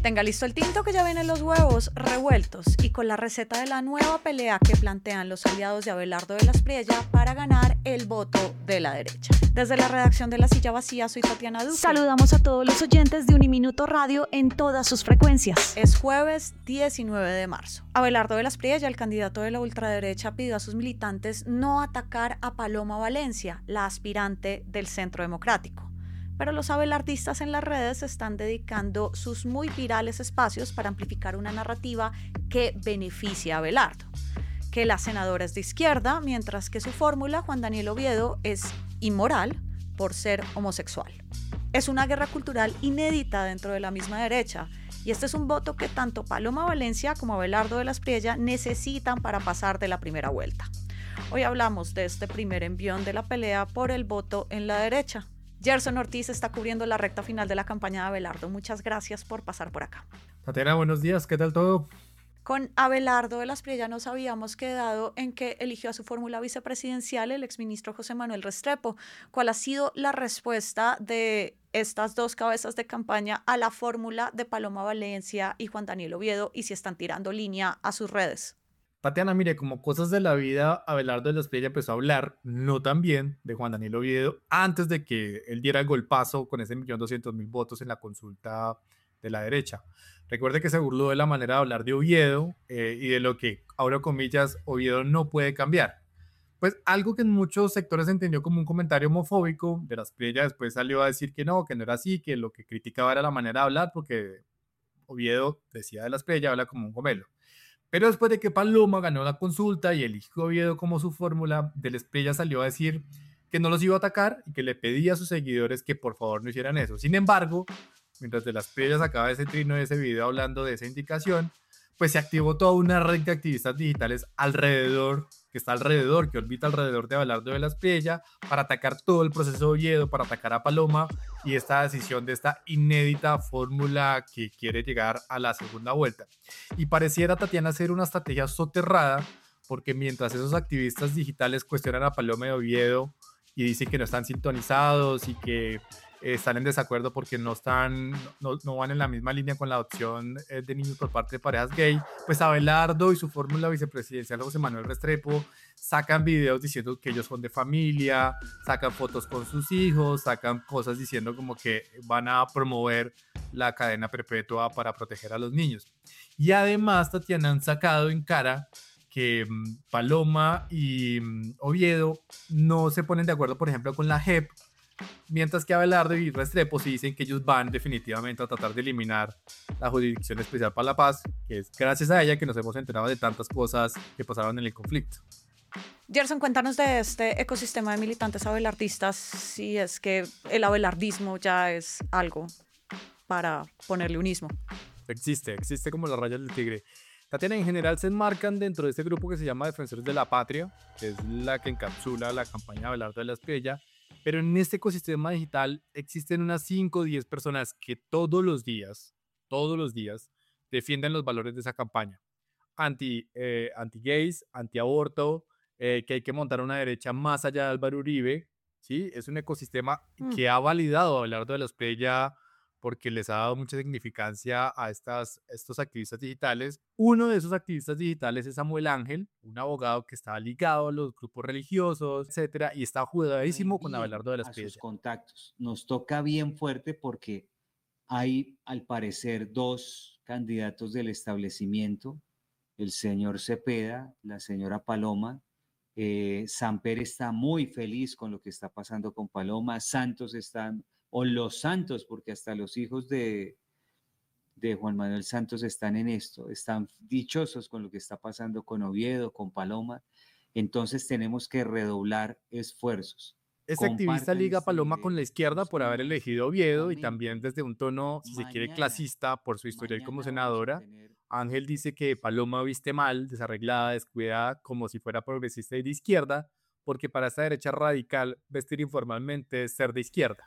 Tenga listo el tinto que ya vienen los huevos revueltos y con la receta de la nueva pelea que plantean los aliados de Abelardo de la Espriella para ganar el voto de la derecha. Desde la redacción de La Silla Vacía, soy Tatiana Duque. Saludamos a todos los oyentes de Uniminuto Radio en todas sus frecuencias. Es jueves 19 de marzo. Abelardo de la Espriella, el candidato de la ultraderecha, pidió a sus militantes no atacar a Paloma Valencia, la aspirante del Centro Democrático. Pero los abelardistas en las redes están dedicando sus muy virales espacios para amplificar una narrativa que beneficia a Abelardo, que la senadora es de izquierda, mientras que su fórmula, Juan Daniel Oviedo, es inmoral por ser homosexual. Es una guerra cultural inédita dentro de la misma derecha, y este es un voto que tanto Paloma Valencia como Abelardo de la Espriella necesitan para pasar de la primera vuelta. Hoy hablamos de este primer envión de la pelea por el voto en la derecha. Gerson Ortiz está cubriendo la recta final de la campaña de Abelardo. Muchas gracias por pasar por acá. Tatiana, buenos días, ¿qué tal todo? Con Abelardo de la Espriella nos habíamos quedado en que eligió a su fórmula vicepresidencial el exministro José Manuel Restrepo. ¿Cuál ha sido la respuesta de estas dos cabezas de campaña a la fórmula de Paloma Valencia y Juan Daniel Oviedo y si están tirando línea a sus redes? Tatiana, mire, como cosas de la vida, Abelardo de la Espriella empezó a hablar, no tan bien, de Juan Daniel Oviedo, antes de que él diera el golpazo con ese 1.200.000 votos en la consulta de la derecha. Recuerde que se burló de la manera de hablar de Oviedo y de lo que, abro comillas, Oviedo no puede cambiar. Pues algo que en muchos sectores se entendió como un comentario homofóbico, de la Espriella después salió a decir que no era así, que lo que criticaba era la manera de hablar, porque Oviedo, decía de la Espriella, habla como un gomelo. Pero después de que Paloma ganó la consulta y eligió Oviedo como su fórmula, de la Espriella salió a decir que no los iba a atacar y que le pedía a sus seguidores que por favor no hicieran eso. Sin embargo, mientras de la Espriella sacaba ese trino de ese video hablando de esa indicación, pues se activó toda una red de activistas digitales alrededor, que orbita alrededor de Abelardo de la Espriella, para atacar todo el proceso de Oviedo, para atacar a Paloma y esta decisión de esta inédita fórmula que quiere llegar a la segunda vuelta. Y pareciera, Tatiana, ser una estrategia soterrada, porque mientras esos activistas digitales cuestionan a Paloma y Oviedo y dicen que no están sintonizados y que están en desacuerdo porque no van en la misma línea con la adopción de niños por parte de parejas gay, pues Abelardo y su fórmula vicepresidencial José Manuel Restrepo sacan videos diciendo que ellos son de familia, sacan fotos con sus hijos, sacan cosas diciendo como que van a promover la cadena perpetua para proteger a los niños. Y además, Tatiana, han sacado en cara que Paloma y Oviedo no se ponen de acuerdo, por ejemplo, con la JEP, mientras que Abelardo y Restrepo sí dicen que ellos van definitivamente a tratar de eliminar la Jurisdicción Especial para la Paz, que es gracias a ella que nos hemos enterado de tantas cosas que pasaron en el conflicto. Gerson, cuéntanos de este ecosistema de militantes abelardistas, si es que el abelardismo ya es algo para ponerle un ismo. Existe como las rayas del tigre. Tatiana, en general se enmarcan dentro de este grupo que se llama Defensores de la Patria, que es la que encapsula la campaña de Abelardo de la Espriella. Pero en este ecosistema digital existen unas 5 o 10 personas que todos los días, defienden los valores de esa campaña. Anti-gays, anti-aborto, que hay que montar una derecha más allá de Álvaro Uribe, ¿sí? Es un ecosistema que ha validado a Abelardo de la Espriella porque les ha dado mucha significancia a estos activistas digitales. Uno de esos activistas digitales es Samuel Ángel, un abogado que está ligado a los grupos religiosos, etcétera, y está jugadísimo con Abelardo de la Espriella. A sus contactos. Nos toca bien fuerte porque hay, al parecer, 2 candidatos del establecimiento, el señor Cepeda, la señora Paloma. Samper está muy feliz con lo que está pasando con Paloma, Santos están, o los Santos, porque hasta los hijos de Juan Manuel Santos están en esto, están dichosos con lo que está pasando con Oviedo, con Paloma. Entonces tenemos que redoblar esfuerzos. Este activista liga a Paloma con la izquierda por haber elegido Oviedo y también desde un tono, si se quiere, clasista por su historial como senadora. Ángel dice que Paloma viste mal, desarreglada, descuidada, como si fuera progresista y de izquierda, porque para esta derecha radical vestir informalmente es ser de izquierda.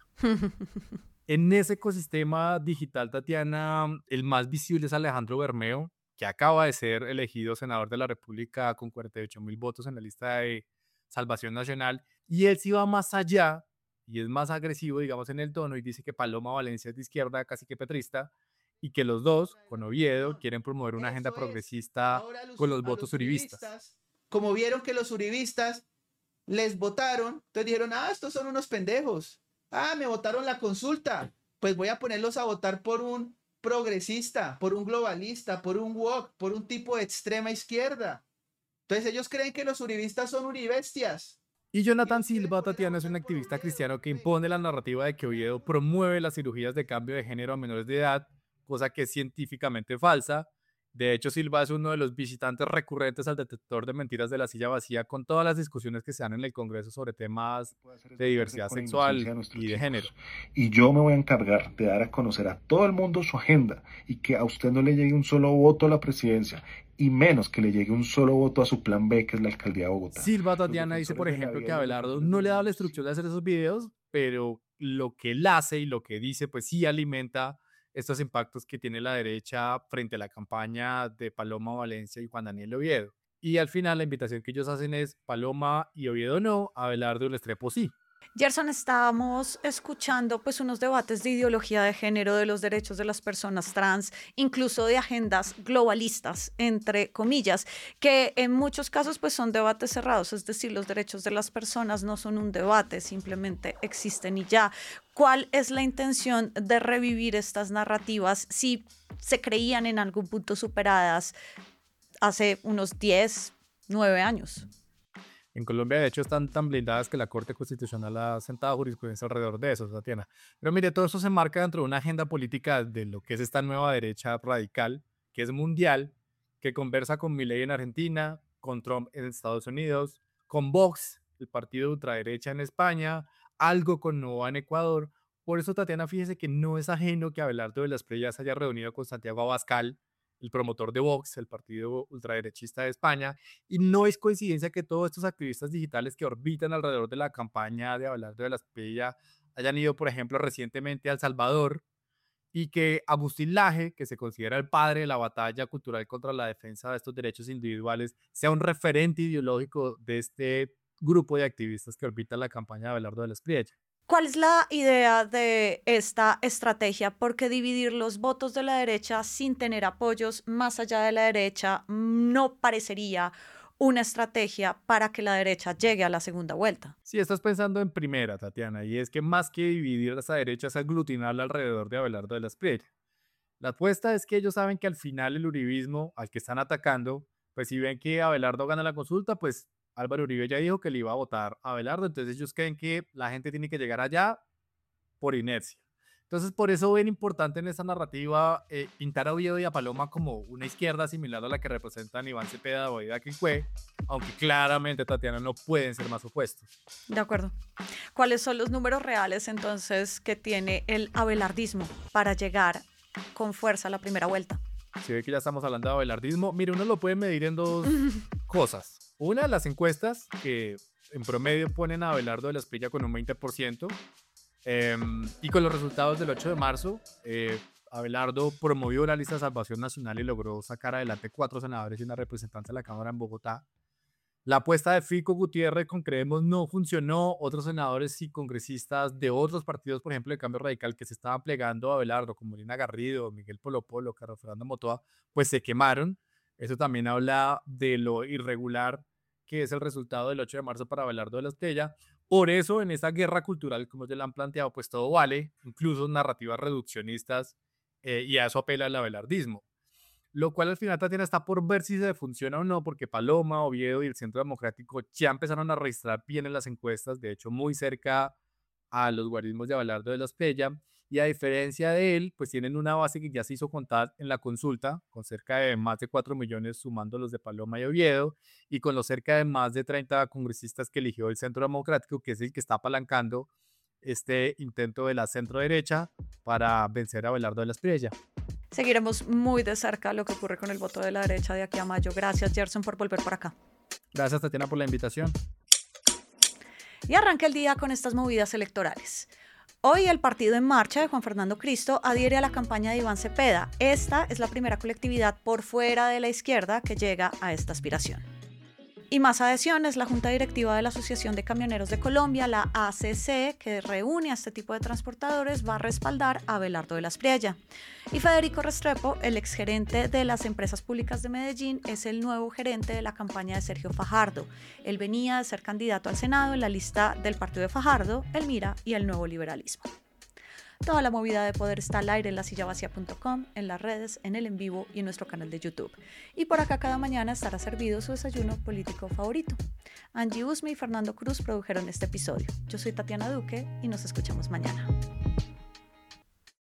En ese ecosistema digital, Tatiana, el más visible es Alejandro Bermeo, que acaba de ser elegido senador de la República con 48.000 votos en la lista de Salvación Nacional, y él sí va más allá y es más agresivo, digamos, en el tono, y dice que Paloma Valencia es de izquierda, casi que petrista, y que los dos, con Oviedo, quieren promover una agenda progresista con los votos uribistas. Como vieron que los uribistas les votaron, entonces dijeron, estos son unos pendejos. Me votaron la consulta. Pues voy a ponerlos a votar por un progresista, por un globalista, por un woke, por un tipo de extrema izquierda. Entonces ellos creen que los uribistas son uribestias. Y Jonathan Silva, Tatiana, es un activista cristiano que impone la narrativa de que Oviedo promueve las cirugías de cambio de género a menores de edad, cosa que es científicamente falsa. De hecho, Silva es uno de los visitantes recurrentes al detector de mentiras de la silla vacía con todas las discusiones que se dan en el Congreso sobre temas de diversidad sexual y de género. Y yo me voy a encargar de dar a conocer a todo el mundo su agenda y que a usted no le llegue un solo voto a la presidencia y menos que le llegue un solo voto a su plan B, que es la alcaldía de Bogotá. Silva, Tatiana, dice, por ejemplo, que Abelardo no le da la instrucción de hacer esos videos, pero lo que él hace y lo que dice, pues sí alimenta estos impactos que tiene la derecha frente a la campaña de Paloma Valencia y Juan Daniel Oviedo. Y al final la invitación que ellos hacen es Paloma y Oviedo no, Abelardo y Restrepo sí. Gerson, estábamos escuchando pues unos debates de ideología de género, de los derechos de las personas trans, incluso de agendas globalistas, entre comillas, que en muchos casos pues son debates cerrados, es decir, los derechos de las personas no son un debate, simplemente existen y ya. ¿Cuál es la intención de revivir estas narrativas si se creían en algún punto superadas hace unos 10, 9 años? En Colombia, de hecho, están tan blindadas que la Corte Constitucional ha sentado jurisprudencia alrededor de eso, Tatiana. Pero mire, todo eso se enmarca dentro de una agenda política de lo que es esta nueva derecha radical, que es mundial, que conversa con Milei en Argentina, con Trump en Estados Unidos, con Vox, el partido de ultraderecha en España, algo con Novoa en Ecuador. Por eso, Tatiana, fíjese que no es ajeno que Abelardo de las Preyas se haya reunido con Santiago Abascal, el promotor de Vox, el partido ultraderechista de España, y no es coincidencia que todos estos activistas digitales que orbitan alrededor de la campaña de Abelardo de la Espriella hayan ido, por ejemplo, recientemente a El Salvador, y que Agustín Laje, que se considera el padre de la batalla cultural contra la defensa de estos derechos individuales, sea un referente ideológico de este grupo de activistas que orbitan la campaña de Abelardo de la Espriella. ¿Cuál es la idea de esta estrategia? Porque dividir los votos de la derecha sin tener apoyos más allá de la derecha no parecería una estrategia para que la derecha llegue a la segunda vuelta. Sí, estás pensando en primera, Tatiana, y es que más que dividir a esa derecha es aglutinarla alrededor de Abelardo de la Espriella. La apuesta es que ellos saben que al final el uribismo al que están atacando, pues si ven que Abelardo gana la consulta, pues Álvaro Uribe ya dijo que le iba a votar a Abelardo, entonces ellos creen que la gente tiene que llegar allá por inercia. Entonces por eso ven importante en esta narrativa pintar a Oviedo y a Paloma como una izquierda similar a la que representan Iván Cepeda o Aida Quincué, aunque claramente, Tatiana, no pueden ser más opuestos. De acuerdo. ¿Cuáles son los números reales entonces que tiene el abelardismo para llegar con fuerza a la primera vuelta? Si ve que ya estamos hablando de abelardismo, mire, uno lo puede medir en dos cosas. Una, las encuestas que en promedio ponen a Abelardo de la Espriella con un 20%, y con los resultados del 8 de marzo, Abelardo promovió la lista de Salvación Nacional y logró sacar adelante 4 senadores y una representante de la Cámara en Bogotá. La apuesta de Fico Gutiérrez con Creemos no funcionó. Otros senadores y congresistas de otros partidos, por ejemplo, de Cambio Radical, que se estaban plegando a Abelardo, como Lina Garrido, Miguel Polo Polo, Carlos Fernando Motoa, pues se quemaron. Eso también habla de lo irregular que es el resultado del 8 de marzo para Abelardo de la Espriella. Por eso, en esa guerra cultural, como ya la han planteado, pues todo vale, incluso narrativas reduccionistas, y a eso apela el abelardismo. Lo cual al final, Tatiana, está por ver si se funciona o no, porque Paloma, Oviedo y el Centro Democrático ya empezaron a registrar bien en las encuestas, de hecho muy cerca a los guarismos de Abelardo de la Espriella, y a diferencia de él, pues tienen una base que ya se hizo contar en la consulta, con cerca de más de 4 millones sumando los de Paloma y Oviedo, y con los cerca de más de 30 congresistas que eligió el Centro Democrático, que es el que está apalancando este intento de la centro derecha para vencer a Abelardo de la Espriella. Seguiremos muy de cerca lo que ocurre con el voto de la derecha de aquí a mayo. Gracias, Gerson, por volver por acá. Gracias, Tatiana, por la invitación. Y arranca el día con estas movidas electorales. Hoy el Partido en Marcha de Juan Fernando Cristo adhiere a la campaña de Iván Cepeda. Esta es la primera colectividad por fuera de la izquierda que llega a esta aspiración. Y más adhesiones, la Junta Directiva de la Asociación de Camioneros de Colombia, la ACC, que reúne a este tipo de transportadores, va a respaldar a Abelardo de la Espriella. Y Federico Restrepo, el exgerente de las Empresas Públicas de Medellín, es el nuevo gerente de la campaña de Sergio Fajardo. Él venía de ser candidato al Senado en la lista del partido de Fajardo, el MIRA y el Nuevo Liberalismo. Toda la movida de poder está al aire en lasillavacia.com, en las redes, en el en vivo y en nuestro canal de YouTube. Y por acá cada mañana estará servido su desayuno político favorito. Angie Usme y Fernando Cruz produjeron este episodio. Yo soy Tatiana Duque y nos escuchamos mañana.